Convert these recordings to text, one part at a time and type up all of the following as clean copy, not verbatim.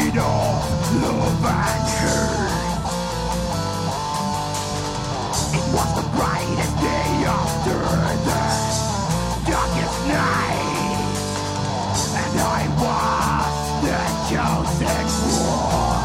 love and hate. It was the brightest day after the darkest night, and I was the chosen one.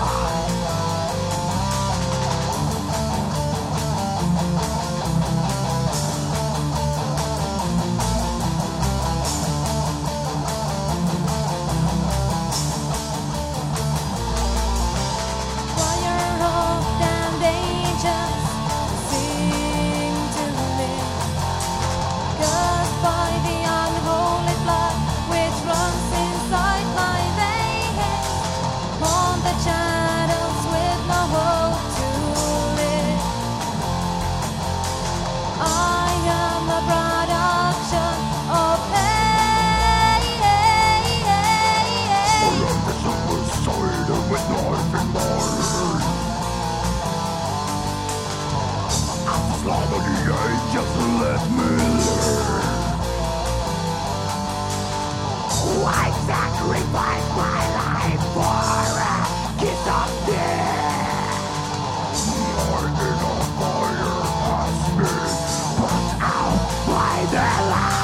Just let me learn. I sacrificed my life for a kiss of death. Your inner fire has been put out by the light.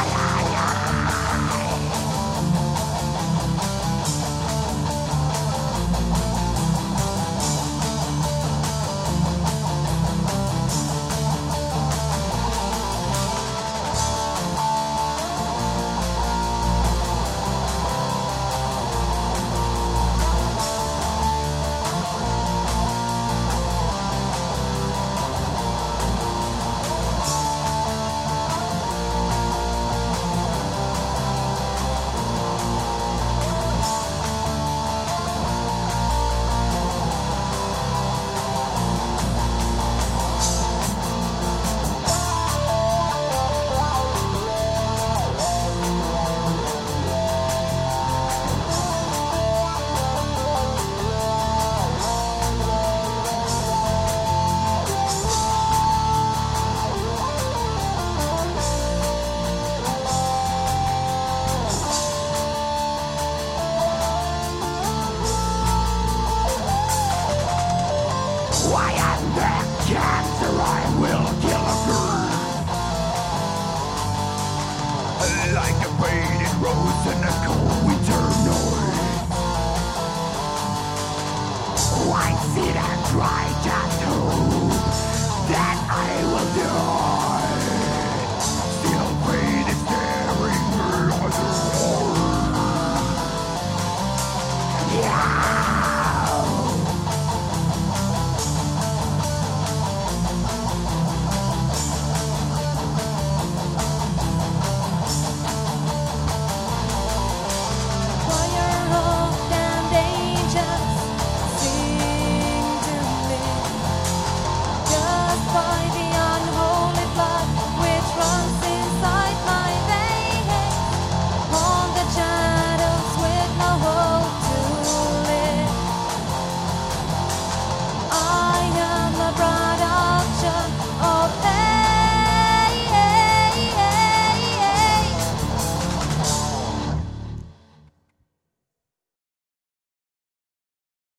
I am the cancer, I will kill her. Like a faded rose in a cold winter night, I sit and try just hope that I will die.